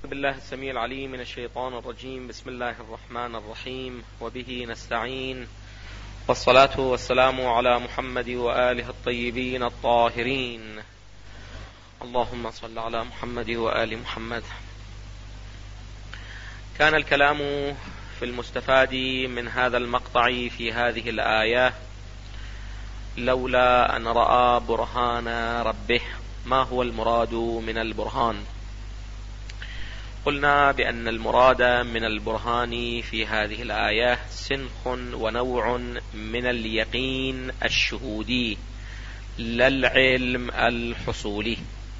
بالله السميع العليم من الشيطان الرجيم. بسم الله الرحمن الرحيم، وبه نستعين، والصلاة والسلام على محمد وآله الطيبين الطاهرين. اللهم صل على محمد وآل محمد. كان الكلام في المستفاد من هذا المقطع في هذه الآية لولا أن رأى برهان ربه. ما هو المراد من البرهان؟ قلنا بأن المراد من البرهان في هذه الآية سنخ ونوع من اليقين الشهودي لا العلم الحصولي،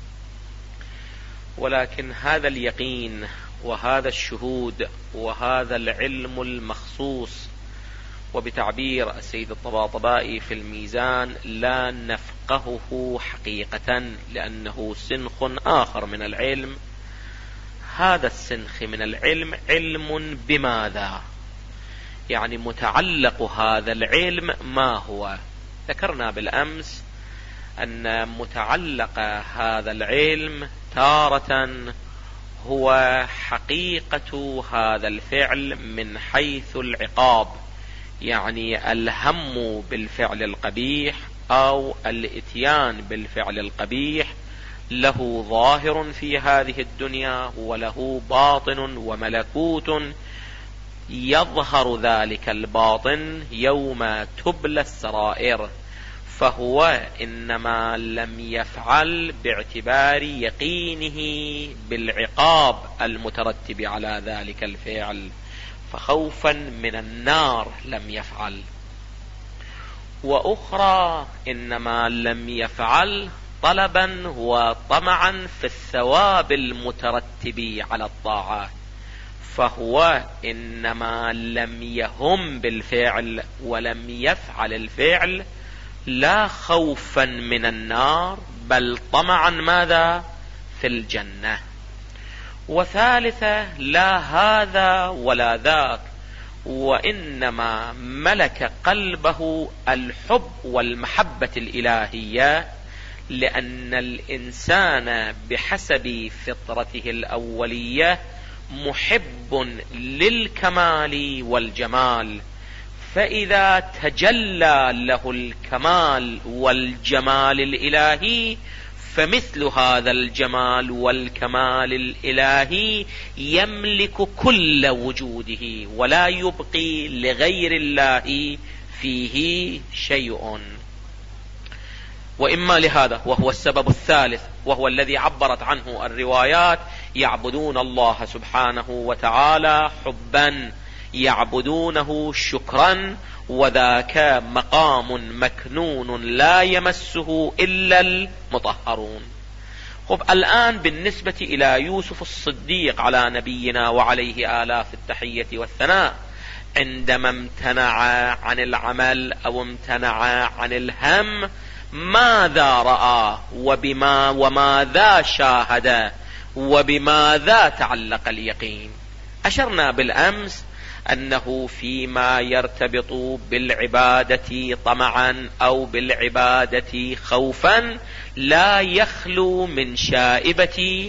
ولكن هذا اليقين وهذا الشهود وهذا العلم المخصوص، وبتعبير السيد الطباطبائي في الميزان لا نفقهه حقيقة لأنه سنخ آخر من العلم. هذا السنخ من العلم علم بماذا؟ يعني متعلق هذا العلم ما هو؟ ذكرنا بالأمس أن متعلق هذا العلم تارة هو حقيقة هذا الفعل من حيث العقاب، يعني الهم بالفعل القبيح أو الإتيان بالفعل القبيح له ظاهر في هذه الدنيا وله باطن وملكوت يظهر ذلك الباطن يوم تبلى السرائر، فهو إنما لم يفعل باعتبار يقينه بالعقاب المترتب على ذلك الفعل، فخوفا من النار لم يفعل. وأخرى إنما لم يفعل طلبا وطمعا في الثواب المترتب على الطاعات، فهو إنما لم يهم بالفعل ولم يفعل الفعل لا خوفا من النار بل طمعا ماذا؟ في الجنة. وثالثة لا هذا ولا ذاك، وإنما ملك قلبه الحب والمحبة الإلهية، لأن الإنسان بحسب فطرته الأولية محب للكمال والجمال، فإذا تجلى له الكمال والجمال الإلهي فمثل هذا الجمال والكمال الإلهي يملك كل وجوده ولا يبقي لغير الله فيه شيء. وإما لهذا، وهو السبب الثالث وهو الذي عبرت عنه الروايات، يعبدون الله سبحانه وتعالى حبا، يعبدونه شكرا، وذاك مقام مكنون لا يمسه إلا المطهرون. الآن بالنسبة إلى يوسف الصديق على نبينا وعليه آلاف التحية والثناء، عندما امتنع عن العمل أو امتنع عن الهم، ماذا رأى وماذا شاهد وبماذا تعلق اليقين؟ أشرنا بالأمس أنه فيما يرتبط بالعبادة طمعا أو بالعبادة خوفا لا يخلو من شائبة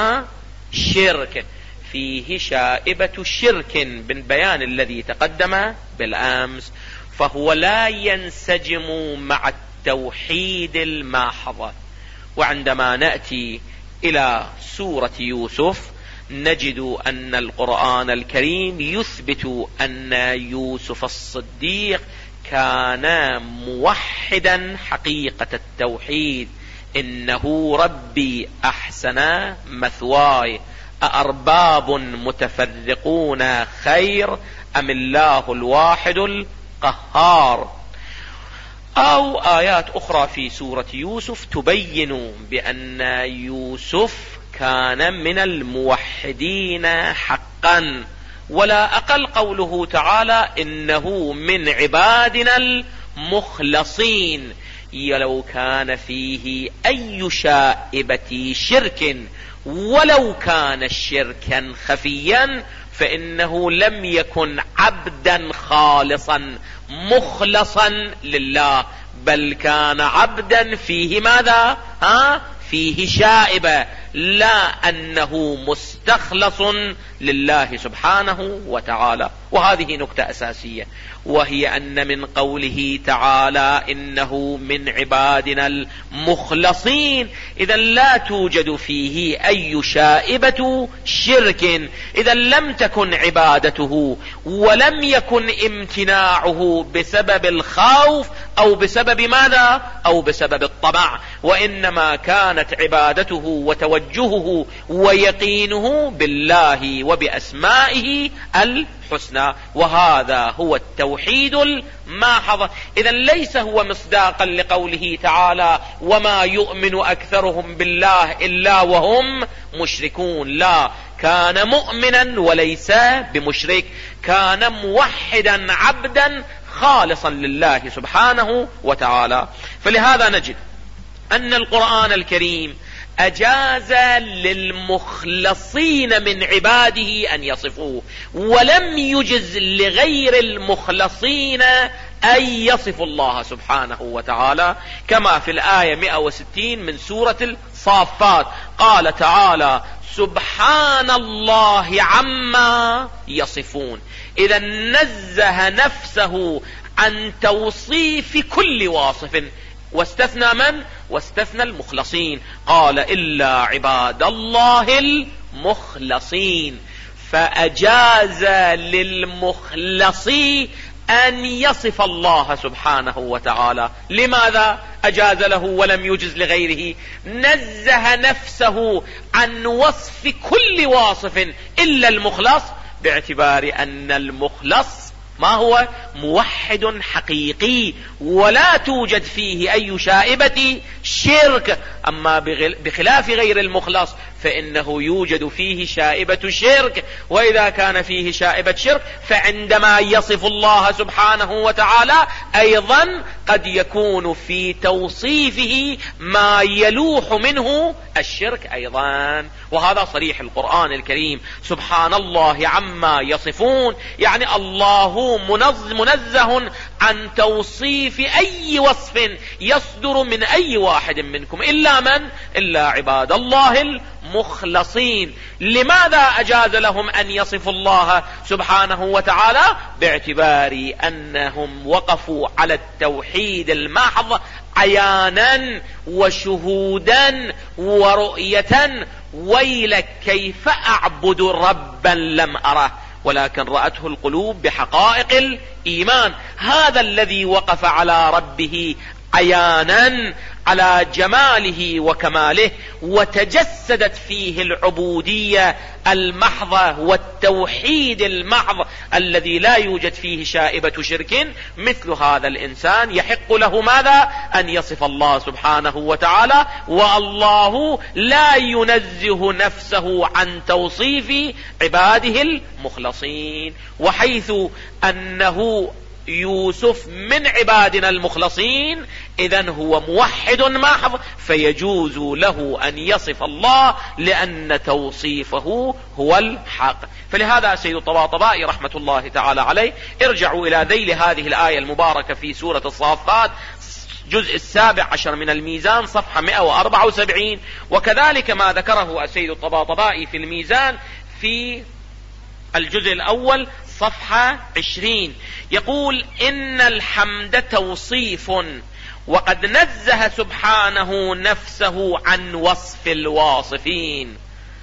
شرك، فيه شائبة شرك بالبيان الذي تقدم بالأمس، فهو لا ينسجم مع التوحيد الماحض. وعندما نأتي إلى سورة يوسف نجد أن القرآن الكريم يثبت أن يوسف الصديق كان موحدا حقيقة التوحيد. إنه ربي أحسن مثواي أأرباب متفرقون خير أم الله الواحد القهار. أو آيات أخرى في سورة يوسف تبين بأن يوسف كان من الموحدين حقا، ولا أقل قوله تعالى إنه من عبادنا المخلصين. لو كان فيه أي شائبة شرك ولو كان شركا خفيا فإنه لم يكن عبدا خالصا مخلصا لله، بل كان عبدا فيه ماذا؟ فيه شائبة، لا أنه مستخلص لله سبحانه وتعالى. وهذه نقطة أساسية، وهي أن من قوله تعالى إنه من عبادنا المخلصين، إذا لا توجد فيه أي شائبة شرك. إذا لم تكن عبادته ولم يكن امتناعه بسبب الخوف أو بسبب ماذا؟ أو بسبب الطمع، وإنما كانت عبادته وتوجهه ويقينه بالله وبأسمائه الحسنى، وهذا هو التوحيد الماحض. إذا ليس هو مصداقا لقوله تعالى وما يؤمن أكثرهم بالله إلا وهم مشركون، لا، كان مؤمنا وليس بمشرك، كان موحدا عبدا خالصا لله سبحانه وتعالى. فلهذا نجد أن القرآن الكريم أجاز للمخلصين من عباده أن يصفوه، ولم يجز لغير المخلصين أن يصفوا الله سبحانه وتعالى، كما في الآية 160 من سورة الصافات قال تعالى سبحان الله عما يصفون. إذا نزه نفسه عن توصيف كل واصف، واستثنى من؟ واستثنى المخلصين، قال إلا عباد الله المخلصين، فأجاز للمخلصين أن يصف الله سبحانه وتعالى. لماذا أجاز له ولم يجز لغيره؟ نزه نفسه عن وصف كل واصف إلا المخلص، باعتبار أن المخلص ما هو؟ موحد حقيقي ولا توجد فيه أي شائبة شرك. أما بخلاف غير المخلص فإنه يوجد فيه شائبة شرك، وإذا كان فيه شائبة شرك فعندما يصف الله سبحانه وتعالى أيضا قد يكون في توصيفه ما يلوح منه الشرك أيضا، وهذا صريح القرآن الكريم. سبحان الله عما يصفون، يعني الله منزه عن توصيف أي وصف يصدر من أي واحد منكم إلا من؟ إلا عباد الله المخلصين. لماذا أجاز لهم أن يصفوا الله سبحانه وتعالى؟ باعتبار أنهم وقفوا على التوحيد المحض عيانا وشهودا ورؤية. ويلك كيف أعبد ربا لم أره ولكن رأته القلوب بحقائق الإيمان. هذا الذي وقف على ربه عيانا على جماله وكماله، وتجسدت فيه العبودية المحضة والتوحيد المحض الذي لا يوجد فيه شائبة شرك. مثل هذا الإنسان يحق له ماذا؟ أن يصف الله سبحانه وتعالى، والله لا ينزه نفسه عن توصيف عباده المخلصين. وحيث أنه يوسف من عبادنا المخلصين إذن هو موحد محض، فيجوز له أن يصف الله لأن توصيفه هو الحق. فلهذا سيد الطباطبائي رحمة الله تعالى عليه ارجعوا إلى ذيل هذه الآية المباركة في سورة الصافات جزء 17 من الميزان صفحة 174، وكذلك ما ذكره السيد الطباطبائي في الميزان في الجزء الأول صفحة 20، يقول إن الحمد توصيف، وقد نزه سبحانه نفسه عن وصف الواصفين.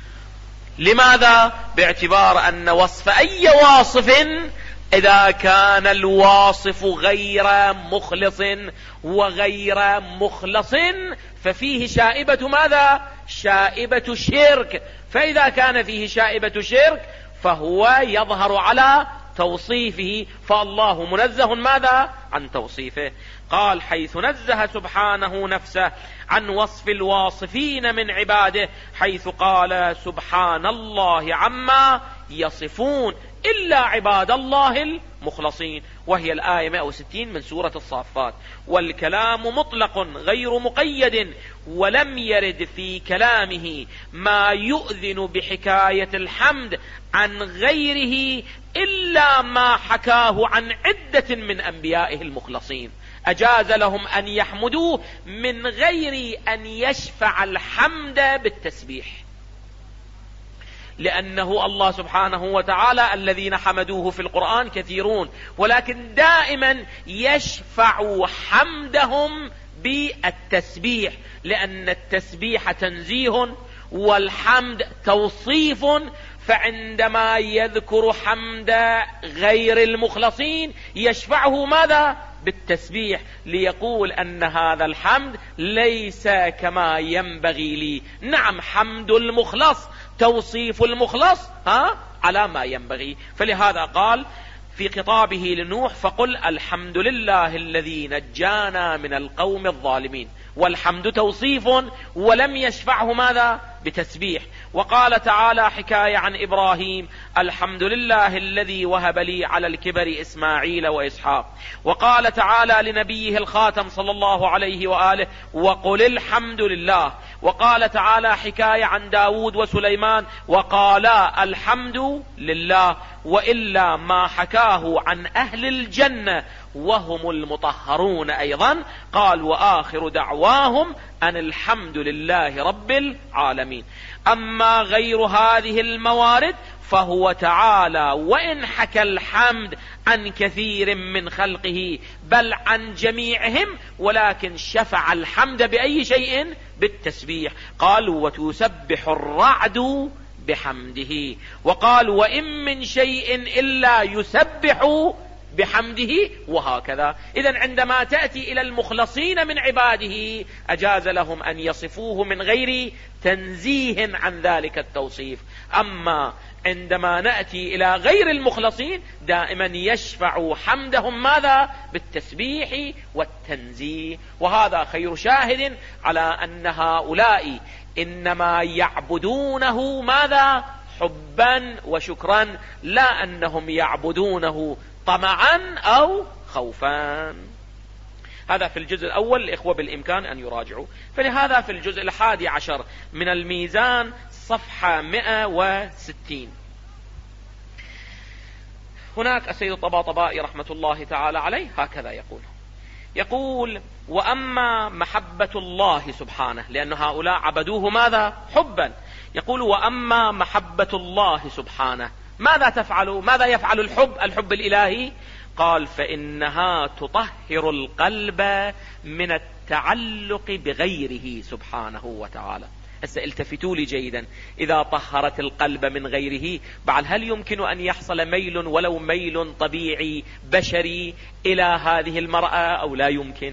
لماذا؟ باعتبار أن وصف أي واصف إذا كان الواصف غير مخلص وغير مخلص ففيه شائبة ماذا؟ شائبة شرك. فإذا كان فيه شائبة شرك فهو يظهر على توصيفه، فالله منزه ماذا؟ عن توصيفه. قال حيث نزه سبحانه نفسه عن وصف الواصفين من عباده، حيث قال سبحان الله عما يصفون إلا عباد الله المخلصين، وهي الآية 160 من سورة الصافات. والكلام مطلق غير مقيد، ولم يرد في كلامه ما يؤذن بحكاية الحمد عن غيره إلا ما حكاه عن عدة من أنبيائه المخلصين. أجاز لهم أن يحمدوه من غير أن يشفع الحمد بالتسبيح. لأنه الله سبحانه وتعالى الذين حمدوه في القرآن كثيرون، ولكن دائما يشفع حمدهم بالتسبيح، لأن التسبيح تنزيه والحمد توصيف. فعندما يذكر حمد غير المخلصين يشفعه ماذا؟ بالتسبيح، ليقول أن هذا الحمد ليس كما ينبغي لي. نعم، حمد المخلص توصيف المخلص على ما ينبغي. فلهذا قال في خطابه لنوح: فقل الحمد لله الذي نجانا من القوم الظالمين. والحمد توصيف ولم يشفعه ماذا؟ بتسبيح. وقال تعالى حكاية عن إبراهيم: الحمد لله الذي وهب لي على الكبر إسماعيل وإسحاق. وقال تعالى لنبيه الخاتم صلى الله عليه وآله: وقل الحمد لله. وقال تعالى حكاية عن داود وسليمان: وقالا الحمد لله. وإلا ما حكاه عن أهل الجنة وهم المطهرون أيضا، قال: وآخر دعواهم أن الحمد لله رب العالمين. أما غير هذه الموارد فهو تعالى وإن حكى الحمد عن كثير من خلقه بل عن جميعهم، ولكن شفع الحمد بأي شيء؟ بالتسبيح. قال: وتسبح الرعد بحمده. وقال: وإن من شيء إلا يسبح بحمده. وهكذا. إذن عندما تأتي إلى المخلصين من عباده أجاز لهم أن يصفوه من غير تنزيه عن ذلك التوصيف. أما عندما نأتي إلى غير المخلصين دائما يشفع حمدهم ماذا؟ بالتسبيح والتنزيه. وهذا خير شاهد على أن هؤلاء إنما يعبدونه ماذا؟ حبا وشكرا، لا أنهم يعبدونه طمعا أو خوفا. هذا في الجزء الأول، الإخوة بالإمكان أن يراجعوا. فلهذا في الجزء 11 من الميزان صفحة 160 هناك السيد الطباطبائي رحمة الله تعالى عليه هكذا يقول: وأما محبة الله سبحانه، لأن هؤلاء عبدوه ماذا؟ حبا. يقول: وأما محبة الله سبحانه ماذا تفعل؟ ماذا يفعل الحب الإلهي؟ قال: فإنها تطهر القلب من التعلق بغيره سبحانه وتعالى. التفتوا لي جيدا، إذا طهرت القلب من غيره بعد هل يمكن أن يحصل ميل ولو ميل طبيعي بشري إلى هذه المرأة أو لا يمكن؟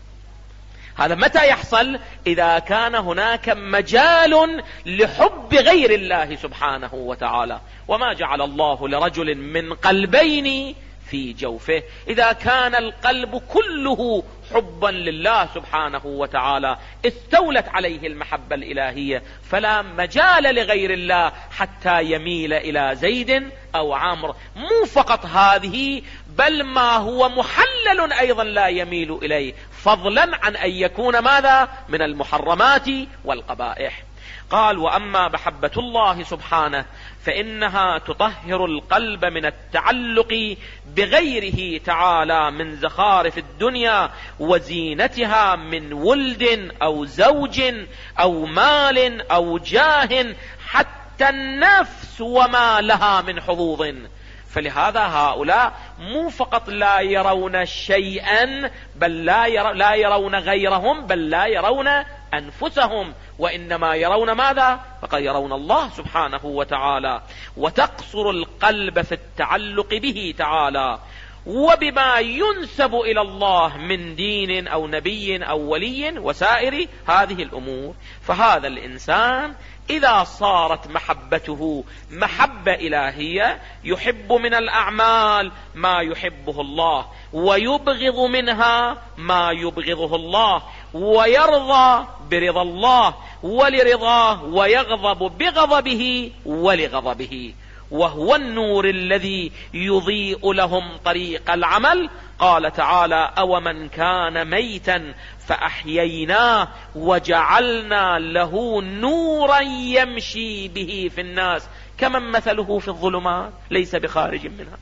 هذا متى يحصل؟ إذا كان هناك مجال لحب غير الله سبحانه وتعالى. وما جعل الله لرجل من قلبين في جوفه. إذا كان القلب كله حبا لله سبحانه وتعالى استولت عليه المحبة الإلهية، فلا مجال لغير الله حتى يميل إلى زيد أو عمرو. مو فقط هذه، بل ما هو محلل أيضا لا يميل إليه، فضلا عن أن يكون ماذا؟ من المحرمات والقبائح. قال: وأما محبة الله سبحانه فإنها تطهر القلب من التعلق بغيره تعالى من زخارف الدنيا وزينتها من ولد أو زوج أو مال أو جاه، حتى النفس وما لها من حظوظ. فلهذا هؤلاء مو فقط لا يرون شيئا، بل لا يرون غيرهم، بل لا يرون أنفسهم، وإنما يرون ماذا؟ فقد يرون الله سبحانه وتعالى. وتقصر القلب في التعلق به تعالى وبما ينسب إلى الله من دين أو نبي أو ولي وسائر هذه الأمور. فهذا الإنسان إذا صارت محبته محبة إلهية يحب من الأعمال ما يحبه الله، ويبغض منها ما يبغضه الله، ويرضى برضا الله ولرضاه، ويغضب بغضبه ولغضبه. وهو النور الذي يضيء لهم طريق العمل. قال تعالى: أومن كان ميتا فأحييناه وجعلنا له نورا يمشي به في الناس كمن مثله في الظلمات ليس بخارج منها.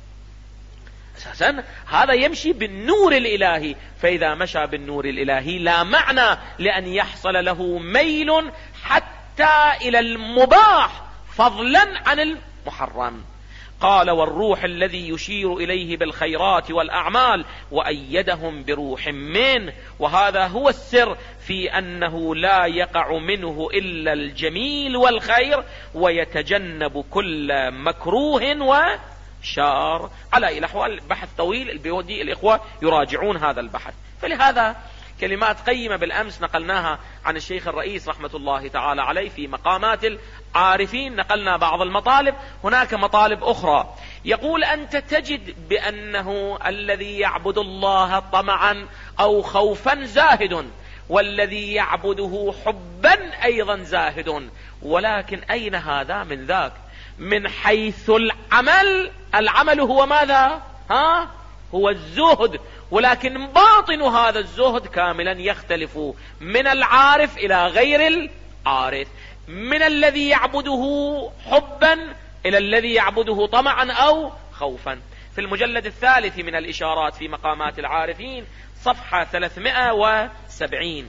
أساسا هذا يمشي بالنور الإلهي، فإذا مشى بالنور الإلهي لا معنى لأن يحصل له ميل حتى إلى المباح، فضلا عن المحرم. قال والروح الذي يشير إليه بالخيرات والأعمال وأيدهم بروح منه. وهذا هو السر في أنه لا يقع منه إلا الجميل والخير ويتجنب كل مكروه وشار. على أي الأحوال بحث طويل، البيودي الإخوة يراجعون هذا البحث. فلهذا كلمات قيمة بالأمس نقلناها عن الشيخ الرئيس رحمة الله تعالى عليه في مقامات العارفين، نقلنا بعض المطالب، هناك مطالب أخرى. يقول أنت تجد بأنه الذي يعبد الله طمعا أو خوفا زاهد، والذي يعبده حبا أيضا زاهد، ولكن أين هذا من ذاك؟ من حيث العمل هو ماذا؟ هو الزهد، ولكن باطن هذا الزهد كاملا يختلف من العارف إلى غير العارف، من الذي يعبده حبا إلى الذي يعبده طمعا أو خوفا. في المجلد الثالث من الإشارات في مقامات العارفين صفحة 370.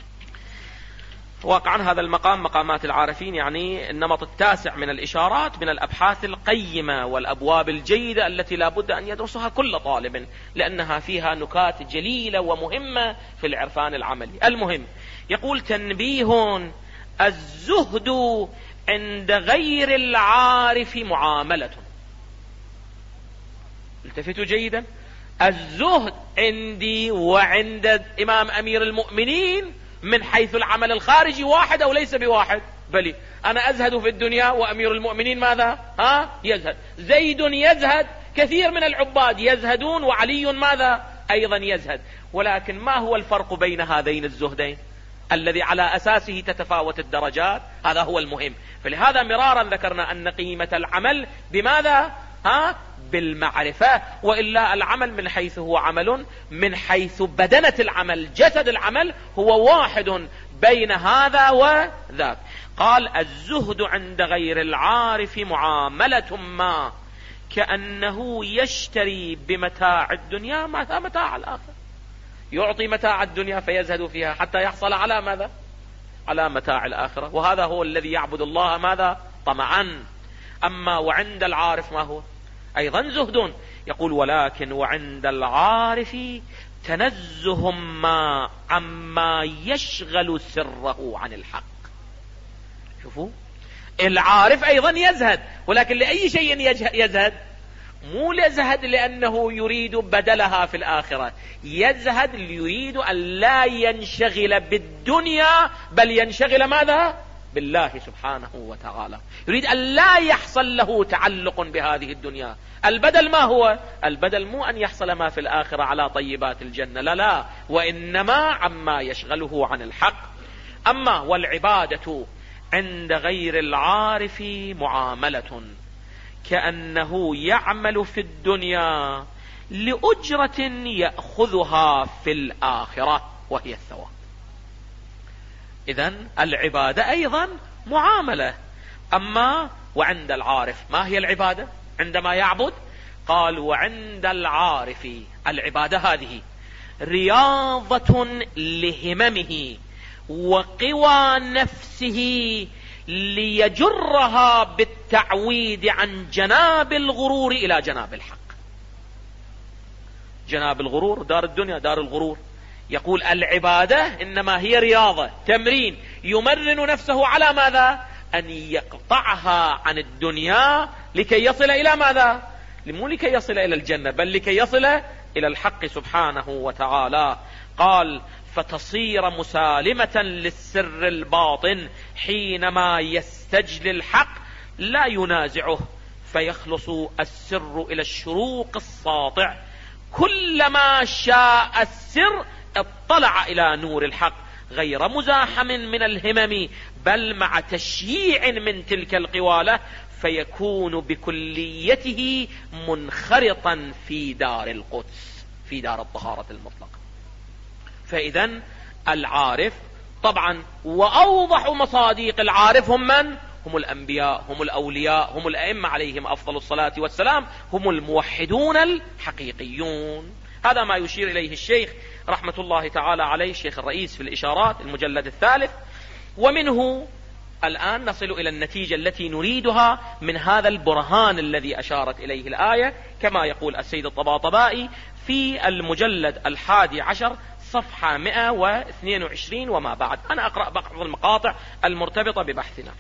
واقعا هذا المقام مقامات العارفين يعني النمط التاسع من الإشارات، من الأبحاث القيمة والأبواب الجيدة التي لا بد أن يدرسها كل طالب، لأنها فيها نكات جليلة ومهمة في العرفان العملي. المهم يقول تنبيه: الزهد عند غير العارف معاملة. التفتوا جيدا، الزهد عندي وعند إمام أمير المؤمنين من حيث العمل الخارجي واحد أو ليس بواحد؟ بل أنا أزهد في الدنيا وأمير المؤمنين ماذا؟ يزهد. زيد يزهد، كثير من العباد يزهدون، وعلي ماذا؟ أيضا يزهد. ولكن ما هو الفرق بين هذين الزهدين الذي على أساسه تتفاوت الدرجات؟ هذا هو المهم. فلهذا مرارا ذكرنا أن قيمة العمل بماذا؟ بالمعرفة. وإلا العمل من حيث هو عمل، من حيث بدنة العمل جسد العمل هو واحد بين هذا وذاك. قال الزهد عند غير العارف معاملة ما كأنه يشتري بمتاع الدنيا متاع الآخر. يعطي متاع الدنيا فيزهد فيها حتى يحصل على ماذا؟ على متاع الآخرة. وهذا هو الذي يعبد الله ماذا؟ طمعا. أما وعند العارف ما هو؟ أيضا زهد. يقول ولكن وعند العارف تنزه ما عما يشغل سره عن الحق. شوفوا، العارف أيضا يزهد، ولكن لأي شيء يزهد؟ مو يزهد لأنه يريد بدلها في الآخرة، يزهد يريد أن لا ينشغل بالدنيا، بل ينشغل ماذا؟ بالله سبحانه وتعالى. يريد أن لا يحصل له تعلق بهذه الدنيا. البدل ما هو؟ البدل مو أن يحصل ما في الآخرة على طيبات الجنة، لا، وإنما عما يشغله عن الحق. أما والعبادة عند غير العارف معاملة كأنه يعمل في الدنيا لأجرة يأخذها في الآخرة وهي الثواب. إذن العبادة أيضا معاملة. أما وعند العارف ما هي العبادة عندما يعبد؟ قال وعند العارف العبادة هذه رياضة لهممه وقوى نفسه ليجرها بالتعويد عن جناب الغرور إلى جناب الحق. جناب الغرور دار الدنيا، دار الغرور. يقول العبادة إنما هي رياضة، تمرين، يمرن نفسه على ماذا؟ أن يقطعها عن الدنيا لكي يصل إلى ماذا؟ مو لكي يصل إلى الجنة، بل لكي يصل إلى الحق سبحانه وتعالى. قال فتصير مسالمة للسر الباطن حينما يستجلي الحق لا ينازعه، فيخلص السر إلى الشروق الساطع. كلما شاء السر اطلع إلى نور الحق غير مزاحم من الهمم، بل مع تشييع من تلك القوالة، فيكون بكليته منخرطا في دار القدس، في دار الطهارة المطلقة. فإذن العارف طبعا، وأوضح مصاديق العارف هم من؟ هم الأنبياء، هم الأولياء، هم الأئمة عليهم أفضل الصلاة والسلام، هم الموحدون الحقيقيون. هذا ما يشير إليه الشيخ رحمة الله تعالى عليه، الشيخ الرئيس في الإشارات المجلد الثالث. ومنه الآن نصل إلى النتيجة التي نريدها من هذا البرهان الذي أشارت إليه الآية، كما يقول السيد الطباطبائي في المجلد 11 صفحة 122 وما بعد. أنا أقرأ بعض المقاطع المرتبطة ببحثنا.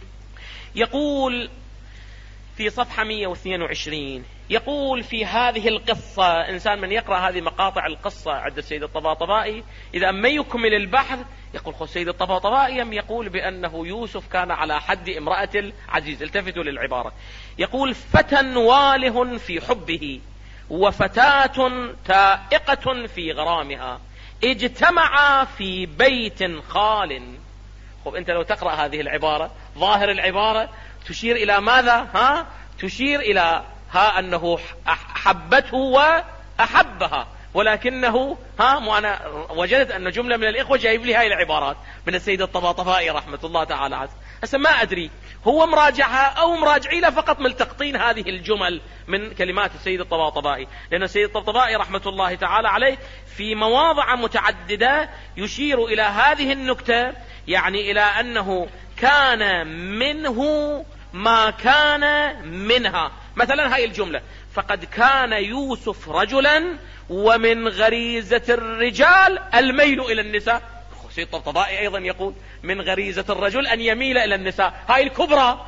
يقول في صفحة 122، يقول في هذه القصة، إنسان من يقرأ هذه مقاطع القصة عند السيد الطباطبائي إذا ما يكمل البحث يقول السيد الطباطبائي يقول بأنه يوسف كان على حد امرأة العزيز. التفتوا للعبارة، يقول فتى واله في حبه وفتاة تائقة في غرامها اجتمعا في بيت خال. أنت لو تقرأ هذه العبارة، ظاهر العبارة تشير إلى ماذا؟ تشير إلى أنه حبته وأحبها، ولكنه أنا وجدت أن جملة من الإخوة جايب لي هاي العبارات من السيد الطباطبائي رحمة الله تعالى عنه. هسه ما أدري هو مراجعها أو مراجعي له فقط ملتقطين هذه الجمل من كلمات السيد الطباطبائي، لأن السيد الطباطبائي رحمة الله تعالى عليه في مواضع متعددة يشير إلى هذه النكتة، يعني إلى أنه كان منه ما كان منها. مثلا هاي الجملة، فقد كان يوسف رجلا ومن غريزة الرجال الميل إلى النساء. السيد الطباطبائي أيضا يقول من غريزة الرجل أن يميل إلى النساء، هاي الكبرى.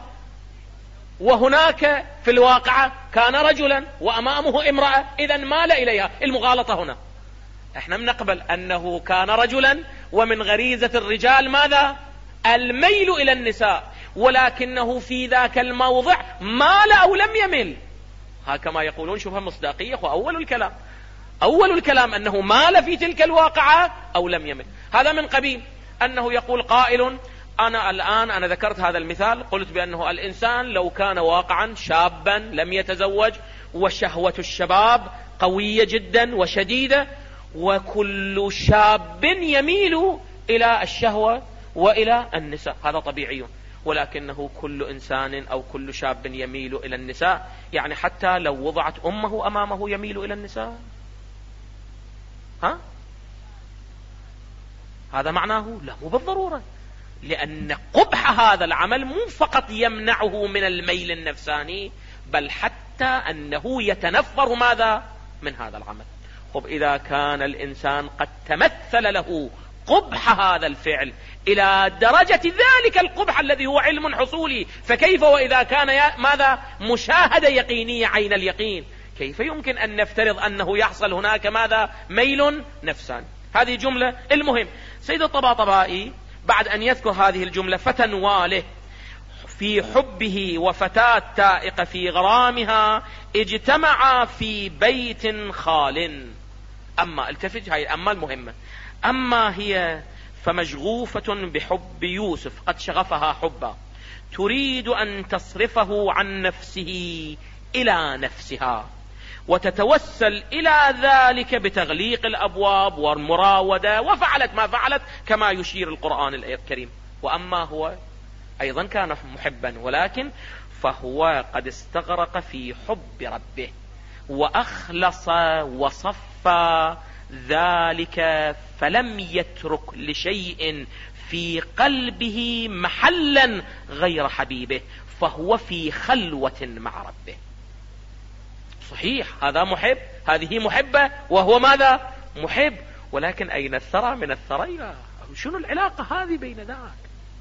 وهناك في الواقع كان رجلا وأمامه امرأة، إذن مال إليها. المغالطة هنا احنا بنقبل أنه كان رجلا ومن غريزة الرجال ماذا؟ الميل إلى النساء، ولكنه في ذاك الموضع مال أو لم يمل. هكما يقولون، شوفها مصداقية. أول الكلام أنه مال في تلك الواقعة أو لم يمل. هذا من قبيل أنه يقول قائل أنا ذكرت هذا المثال، قلت بأنه الإنسان لو كان واقعا شابا لم يتزوج وشهوة الشباب قوية جدا وشديدة، وكل شاب يميل إلى الشهوة وإلى النساء، هذا طبيعي. ولكنه كل إنسان أو كل شاب يميل إلى النساء، يعني حتى لو وضعت أمه أمامه يميل إلى النساء. هذا معناه لا، مو بالضرورة، لأن قبح هذا العمل مو فقط يمنعه من الميل النفساني، بل حتى أنه يتنفر ماذا؟ من هذا العمل. إذا كان الإنسان قد تمثل له قبح هذا الفعل إلى درجة ذلك القبح الذي هو علم حصولي، فكيف وإذا كان ماذا؟ مشاهدة يقينية عين اليقين، كيف يمكن أن نفترض أنه يحصل هناك ماذا؟ ميل نفساني. هذه جملة. المهم سيد الطباطبائي بعد أن يذكر هذه الجملة فتى واله في حبه وفتاة تائقة في غرامها اجتمعا في بيت خال. أما التفت، هاي أما المهمة، أما هي فمشغوفة بحب يوسف قد شغفها حبا، تريد أن تصرفه عن نفسه إلى نفسها، وتتوسل إلى ذلك بتغليق الأبواب والمراودة، وفعلت ما فعلت كما يشير القرآن الكريم. وأما هو أيضا كان محبا، ولكن فهو قد استغرق في حب ربه وأخلص وصفى ذلك، فلم يترك لشيء في قلبه محلا غير حبيبه، فهو في خلوة مع ربه. صحيح هذا محب، هذه محبة، وهو ماذا؟ محب، ولكن أين الثرى من الثريا؟ شنو العلاقة هذه بين ذاك؟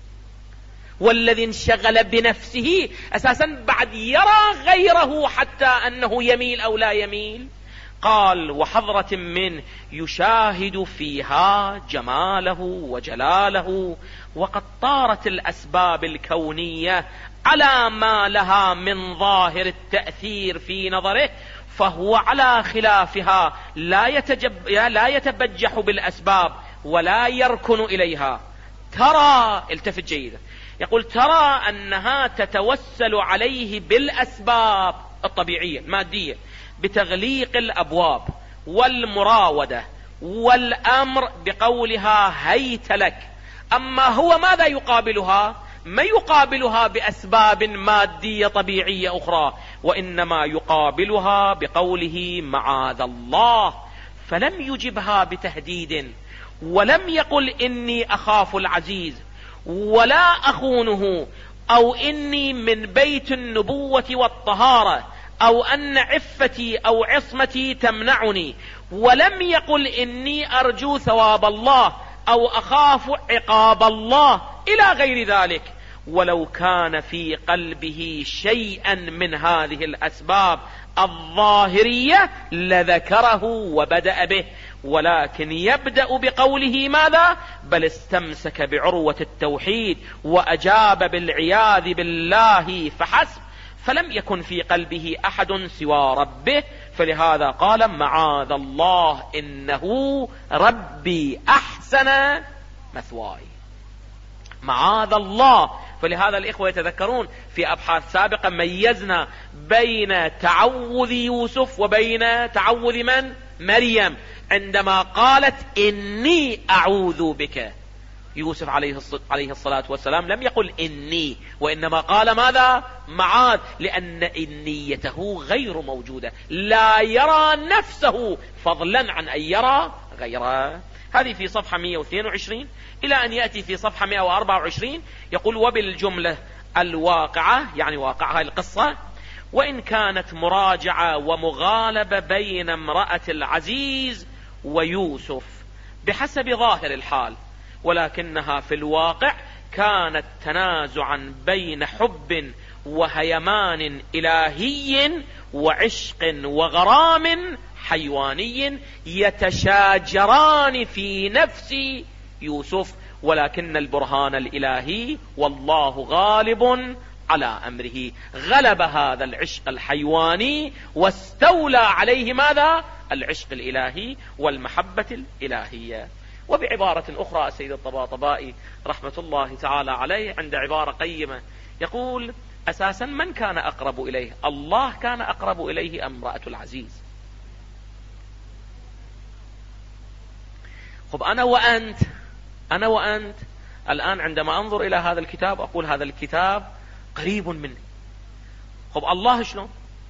والذي انشغل بنفسه أساسا بعد يرى غيره حتى أنه يميل أو لا يميل. قال وحضرة منه يشاهد فيها جماله وجلاله، وقد طارت الأسباب الكونية على ما لها من ظاهر التأثير في نظره، فهو على خلافها لا يتبجح بالأسباب ولا يركن إليها. ترى، التفت جيدا، يقول ترى أنها تتوسل عليه بالأسباب الطبيعية المادية بتغليق الأبواب والمراودة والأمر بقولها هيت لك. أما هو ماذا يقابلها؟ ما يقابلها بأسباب مادية طبيعية أخرى، وإنما يقابلها بقوله معاذ الله، فلم يجبها بتهديد، ولم يقل إني أخاف العزيز، ولا أخونه، أو إني من بيت النبوة والطهارة، أو أن عفتي أو عصمتي تمنعني، ولم يقل إني أرجو ثواب الله أو أخاف عقاب الله إلى غير ذلك، ولو كان في قلبه شيئا من هذه الأسباب الظاهرية لذكره وبدأ به، ولكن يبدأ بقوله ماذا؟ بل استمسك بعروة التوحيد وأجاب بالعياذ بالله فحسب، فلم يكن في قلبه أحد سوى ربه، فلهذا قال معاذ الله إنه ربي أحسن مثواي. معاذ الله. فلهذا الإخوة يتذكرون في أبحاث سابقة ميزنا بين تعوذ يوسف وبين تعوذ من؟ مريم، عندما قالت إني أعوذ بك. يوسف عليه الصلاة والسلام لم يقل إني، وإنما قال ماذا؟ معاذ، لأن إنيته غير موجودة، لا يرى نفسه فضلا عن أن يرى غيره. هذه في صفحة 122 إلى أن يأتي في صفحة 124 يقول: وبالجملة الواقعة، يعني واقعها القصة، وإن كانت مراجعة ومغالبة بين امرأة العزيز ويوسف بحسب ظاهر الحال، ولكنها في الواقع كانت تنازعا بين حب وهيمان إلهي وعشق وغرام حيواني يتشاجران في نفس يوسف، ولكن البرهان الإلهي والله غالب على أمره غلب هذا العشق الحيواني واستولى عليه ماذا؟ العشق الإلهي والمحبة الإلهية. وبعبارة أخرى السيد الطباطبائي رحمة الله تعالى عليه عند عبارة قيمة يقول: أساسا من كان أقرب إليه؟ الله كان أقرب إليه أم امرأة العزيز؟ خب أنا وأنت الآن عندما أنظر إلى هذا الكتاب أقول هذا الكتاب قريب مني. خب الله شلون؟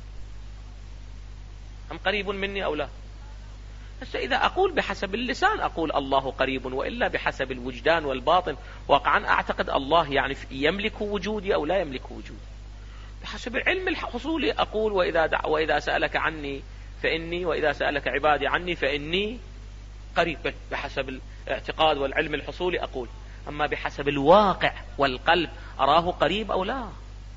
أم قريب مني أو لا؟ بس إذا أقول بحسب اللسان أقول الله قريب، وإلا بحسب الوجدان والباطن واقعا أعتقد الله يعني يملك وجودي أو لا يملك وجودي. بحسب العلم الحصولي أقول وإذا سألك عني فإني، وإذا سألك عبادي عني فإني قريب. بحسب الاعتقاد والعلم الحصولي أقول، أما بحسب الواقع والقلب أراه قريب أو لا.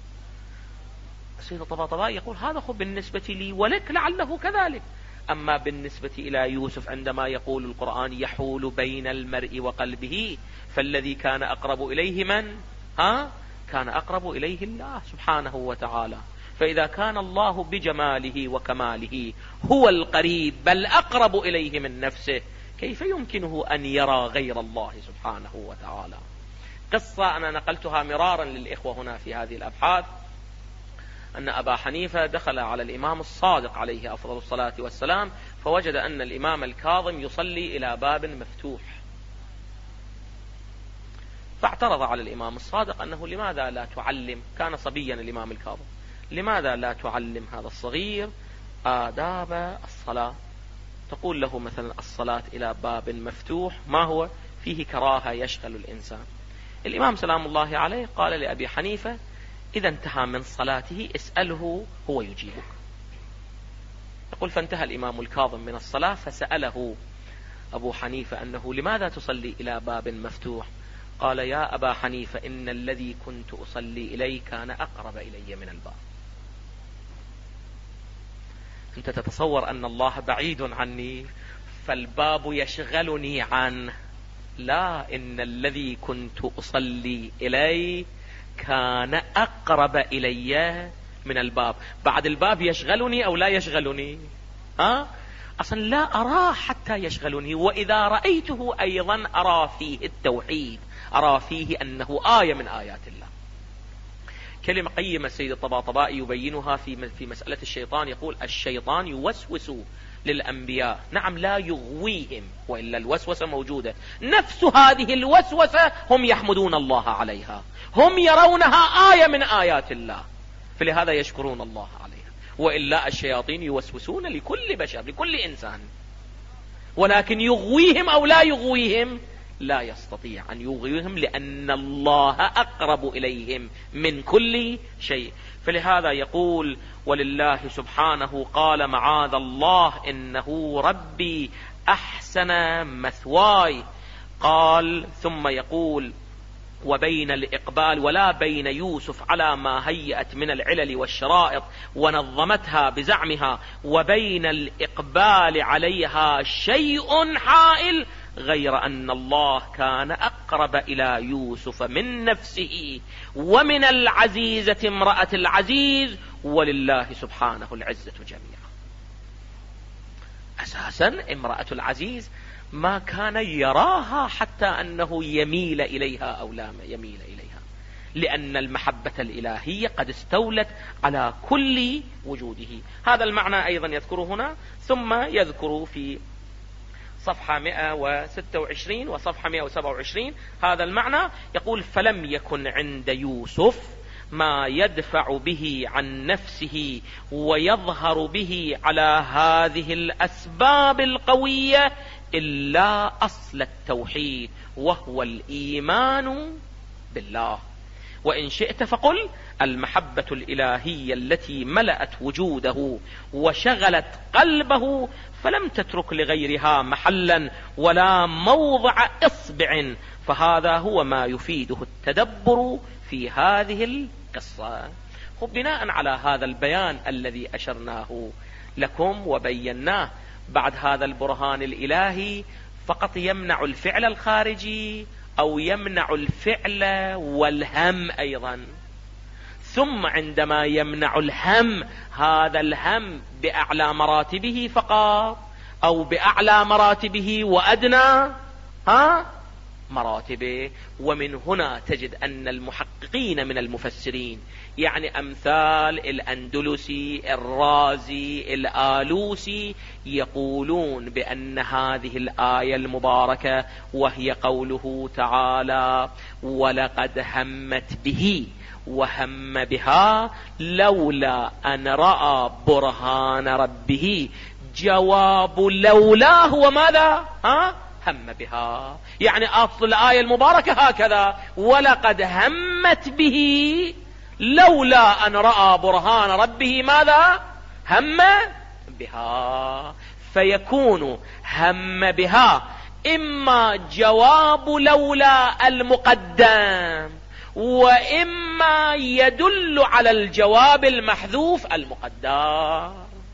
السيد الطباطبائي يقول هذا خب بالنسبة لي ولك لعله كذلك. أما بالنسبة إلى يوسف عندما يقول القرآن يحول بين المرء وقلبه، فالذي كان أقرب إليه من؟ كان أقرب إليه الله سبحانه وتعالى. فإذا كان الله بجماله وكماله هو القريب بل أقرب إليه من نفسه، كيف يمكنه أن يرى غير الله سبحانه وتعالى؟ قصة أنا نقلتها مرارا للإخوة هنا في هذه الأبحاث، أن أبا حنيفة دخل على الإمام الصادق عليه أفضل الصلاة والسلام، فوجد أن الإمام الكاظم يصلي إلى باب مفتوح، فاعترض على الإمام الصادق أنه لماذا لا تعلم، كان صبيا الإمام الكاظم، لماذا لا تعلم هذا الصغير آداب الصلاة؟ تقول له مثلا الصلاة إلى باب مفتوح ما هو فيه كراهة يشغل الإنسان. الإمام سلام الله عليه قال لأبي حنيفة إذا انتهى من صلاته اسأله هو يجيبك. يقول فانتهى الإمام الكاظم من الصلاة فسأله أبو حنيفة أنه لماذا تصلي إلى باب مفتوح؟ قال يا أبا حنيفة إن الذي كنت أصلي إليه كان أقرب إلي من الباب. أنت تتصور أن الله بعيد عني فالباب يشغلني عنه؟ لا، إن الذي كنت أصلي إليه كان أقرب إلي من الباب. بعد الباب يشغلني أو لا يشغلني؟ أصلا لا أراه حتى يشغلني، وإذا رأيته أيضا أرى فيه التوحيد، أرى فيه أنه آية من آيات الله. كلمة قيمة السيد الطباطبائي يبينها في مسألة الشيطان، يقول الشيطان يوسوس للأنبياء، نعم لا يغويهم، وإلا الوسوسة موجودة، نفس هذه الوسوسة هم يحمدون الله عليها، هم يرونها آية من آيات الله، فلهذا يشكرون الله عليها. وإلا الشياطين يوسوسون لكل بشر لكل إنسان، ولكن يغويهم أو لا يغويهم؟ لا يستطيع أن يغويهم، لأن الله أقرب إليهم من كل شيء. فلهذا يقول: ولله سبحانه قال معاذ الله إنه ربي أحسن مثواي. قال ثم يقول: وبين الإقبال ولا بين يوسف على ما هيأت من العلل والشرائط ونظمتها بزعمها وبين الإقبال عليها شيء حائل، غير أن الله كان أقرب إلى يوسف من نفسه ومن العزيزة امرأة العزيز، ولله سبحانه العزة جميعا. أساسا امرأة العزيز ما كان يراها حتى أنه يميل إليها أو لا يميل إليها، لأن المحبة الإلهية قد استولت على كل وجوده. هذا المعنى أيضا يذكره هنا، ثم يذكر في صفحة 126 وصفحة 127 هذا المعنى. يقول: فلم يكن عند يوسف ما يدفع به عن نفسه ويظهر به على هذه الأسباب القوية إلا أصل التوحيد، وهو الإيمان بالله. وإن شئت فقل: المحبة الإلهية التي ملأت وجوده وشغلت قلبه، فلم تترك لغيرها محلا ولا موضع إصبع. فهذا هو ما يفيده التدبر في هذه القصة. بناء على هذا البيان الذي أشرناه لكم وبيناه، بعد هذا البرهان الإلهي فقط يمنع الفعل الخارجي أو يمنع الفعل والهم أيضا. ثم عندما يمنع الهم، هذا الهم بأعلى مراتبه فقط أو بأعلى مراتبه وأدنى مراتبه. ومن هنا تجد أن المحققين من المفسرين، يعني أمثال الأندلسي، الرازي، الآلوسي، يقولون بأن هذه الآية المباركة وهي قوله تعالى: ولقد همت به وهم بها لولا أن رأى برهان ربه، جواب لولاه وماذا؟ هم بها. يعني أصل الآية المباركة هكذا: ولقد همت به لولا أن رأى برهان ربه ماذا؟ هم بها. فيكون هم بها إما جواب لولا المقدم، وإما يدل على الجواب المحذوف المقدر.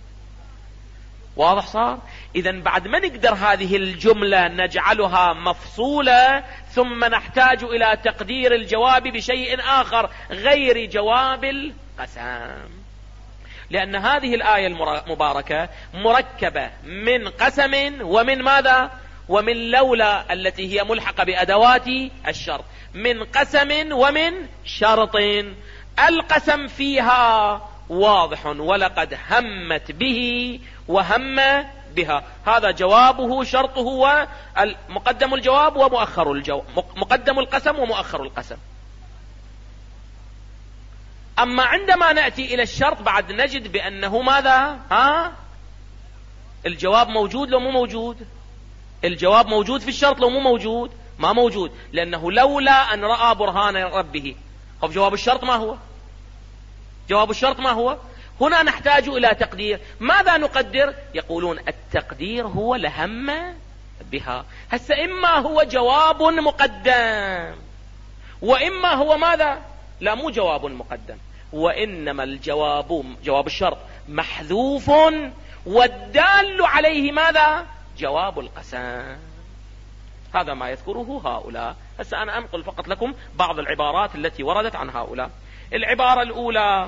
واضح صار؟ إذن بعد ما نقدر هذه الجملة نجعلها مفصولة، ثم نحتاج إلى تقدير الجواب بشيء آخر غير جواب القسم، لأن هذه الآية المباركة مركبة من قسم ومن ماذا؟ ومن لولا التي هي ملحقة بأدوات الشرط، من قسم ومن شرط. القسم فيها واضح: ولقد همت به وهم بها، هذا جوابه شرطه ومقدم الجواب ومؤخر الجواب، مقدم القسم ومؤخر القسم. أما عندما نأتي إلى الشرط بعد نجد بأنه ماذا؟ الجواب موجود لو مو موجود؟ الجواب موجود في الشرط لو مو موجود؟ ما موجود، لأنه لولا أن رأى برهان ربه. طب جواب الشرط ما هو؟ جواب الشرط ما هو؟ هنا نحتاج إلى تقدير. ماذا نقدر؟ يقولون التقدير هو لهم بها. هسه إما هو جواب مقدم وإما هو ماذا؟ لا، مو جواب مقدم، وإنما الجواب جواب الشرط محذوف، والدال عليه ماذا؟ جواب القسم. هذا ما يذكره هؤلاء. هسه أنا أنقل فقط لكم بعض العبارات التي وردت عن هؤلاء. العبارة الأولى: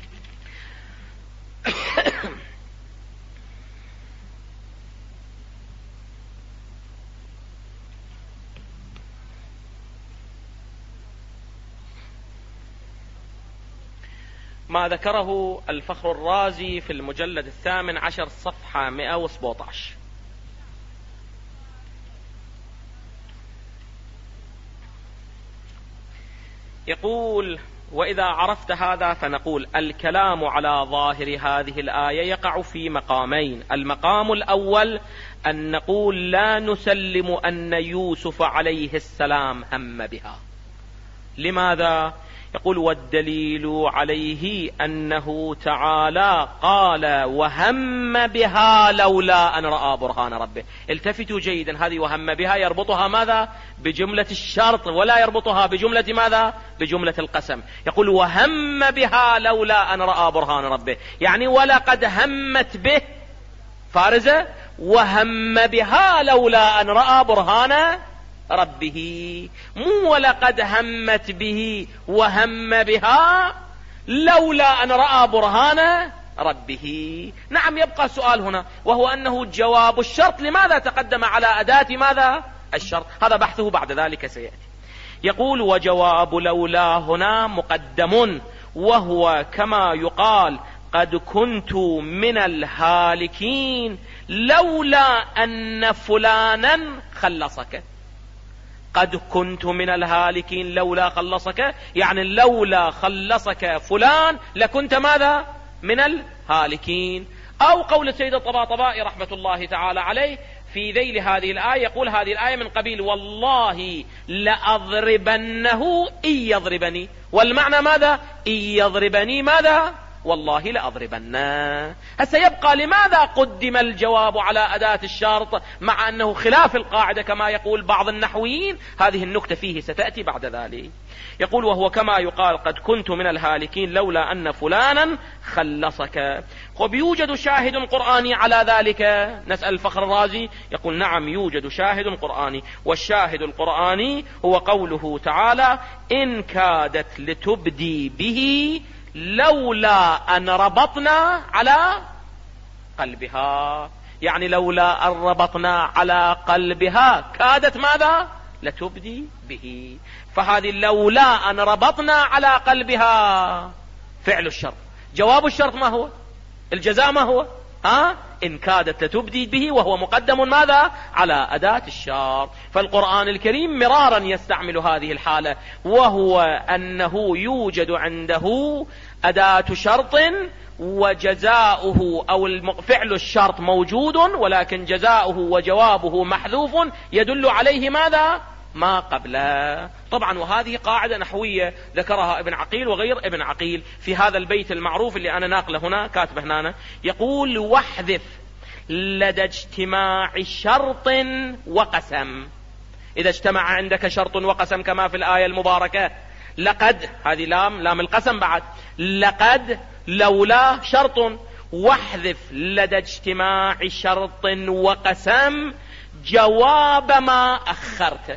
ما ذكره الفخر الرازي في المجلد 18 صفحة 117. يقول: وإذا عرفت هذا فنقول الكلام على ظاهر هذه الآية يقع في مقامين. المقام الأول أن نقول لا نسلم أن يوسف عليه السلام هم بها. لماذا؟ يقول والدليل عليه أنه تعالى قال وهم بها لولا أن رأى برهان ربه. التفتوا جيدا، هذه وهم بها يربطها ماذا؟ بجملة الشرط، ولا يربطها بجملة ماذا؟ بجملة القسم. يقول وهم بها لولا أن رأى برهان ربه، يعني ولقد همت به فارزة، وهم بها لولا أن رأى برهان ربه، مو ولقد همت به وهم بها لولا أن رأى برهان ربه. نعم، يبقى سؤال هنا، وهو أنه جواب الشرط لماذا تقدم على أداة ماذا؟ الشرط. هذا بحثه بعد ذلك سيأتي. يقول وجواب لولا هنا مقدم، وهو كما يقال قد كنت من الهالكين لولا أن فلانا خلصك. قد كنت من الهالكين لولا خلصك، يعني لولا خلصك فلان لكنت ماذا؟ من الهالكين. أو قول السيد الطباطبائي رحمة الله تعالى عليه في ذيل هذه الآية، يقول هذه الآية من قبيل والله لأضربنه إن يضربني، والمعنى ماذا؟ إن يضربني ماذا؟ والله لأضربنه. هسه يبقى لماذا قدم الجواب على أداة الشرط مع أنه خلاف القاعدة كما يقول بعض النحويين؟ هذه النكتة فيه ستأتي بعد ذلك. يقول وهو كما يقال قد كنت من الهالكين لولا أن فلانا خلصك. وبيوجد شاهد قرآني على ذلك؟ نسأل الفخر الرازي، يقول نعم يوجد شاهد قرآني، والشاهد القرآني هو قوله تعالى إن كادت لتبدي به لولا أن ربطنا على قلبها، يعني لولا أن ربطنا على قلبها كادت ماذا؟ لتبدي به. فهذه لولا أن ربطنا على قلبها فعل الشرط. جواب الشرط ما هو؟ الجزاء ما هو؟ إن كادت لتبدي به، وهو مقدم ماذا؟ على أداة الشرط. فالقرآن الكريم مرارا يستعمل هذه الحالة، وهو أنه يوجد عنده أداة شرط وجزاؤه أو فعل الشرط موجود، ولكن جزاؤه وجوابه محذوف يدل عليه ماذا؟ ما قبله. طبعا وهذه قاعدة نحوية ذكرها ابن عقيل وغير ابن عقيل في هذا البيت المعروف اللي أنا ناقله هنا كاتبه هنا، يقول واحذف لدى اجتماع شرط وقسم. إذا اجتمع عندك شرط وقسم كما في الآية المباركة لقد، هذه لام القسم بعد، لقد لولا شرط، واحذف لدى اجتماع شرط وقسم جواب ما أخرته.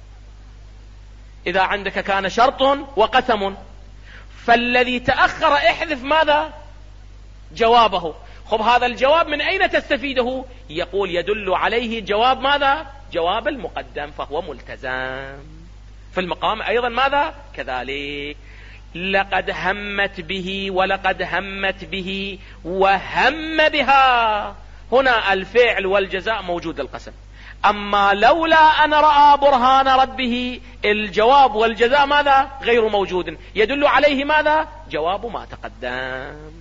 إذا عندك كان شرط وقسم فالذي تأخر احذف ماذا؟ جوابه. خب هذا الجواب من أين تستفيده؟ يقول يدل عليه جواب ماذا؟ جواب المقدم، فهو ملتزم. في المقام أيضا ماذا؟ كذلك لقد همت به ولقد همت به وهم بها، هنا الفعل والجزاء موجود القسم. أما لولا أن رأى برهان ربه الجواب والجزاء ماذا؟ غير موجود، يدل عليه ماذا؟ جواب ما تقدم.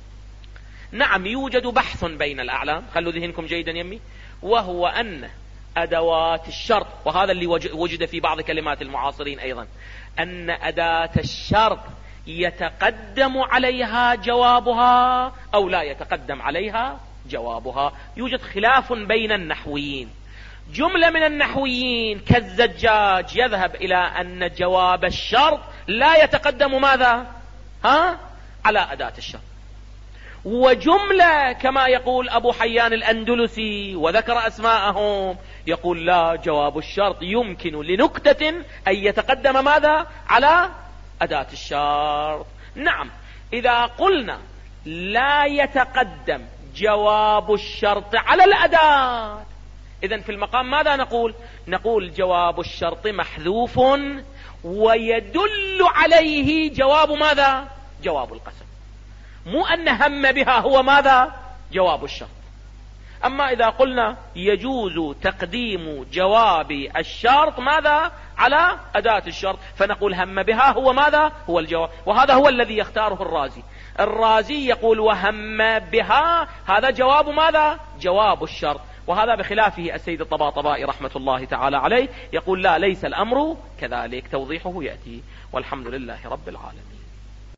نعم يوجد بحث بين الأعلام، خلوا ذهنكم جيدا يمي، وهو أن أدوات الشرط، وهذا اللي وجد في بعض كلمات المعاصرين أيضا، أن أداة الشرط يتقدم عليها جوابها أو لا يتقدم عليها جوابها. يوجد خلاف بين النحويين. جملة من النحويين كالزجاج يذهب إلى أن جواب الشرط لا يتقدم ماذا؟ على أداة الشرط. وجملة كما يقول أبو حيان الأندلسي وذكر أسماءهم يقول لا، جواب الشرط يمكن لنكتة أن يتقدم ماذا؟ على أداة الشرط. نعم إذا قلنا لا يتقدم جواب الشرط على الأداة، إذن في المقام ماذا نقول؟ نقول جواب الشرط محذوف ويدل عليه جواب ماذا؟ جواب القسم. مو أن هم بها هو ماذا؟ جواب الشرط. أما إذا قلنا يجوز تقديم جواب الشرط ماذا على أداة الشرط، فنقول هم بها هو ماذا هو الجواب، وهذا هو الذي يختاره الرازي. الرازي يقول وهم بها، هذا جواب ماذا جواب الشرط. وهذا بخلافه السيد الطباطبائي رحمة الله تعالى عليه يقول لا، ليس الأمر كذلك، توضيحه يأتي. والحمد لله رب العالمين.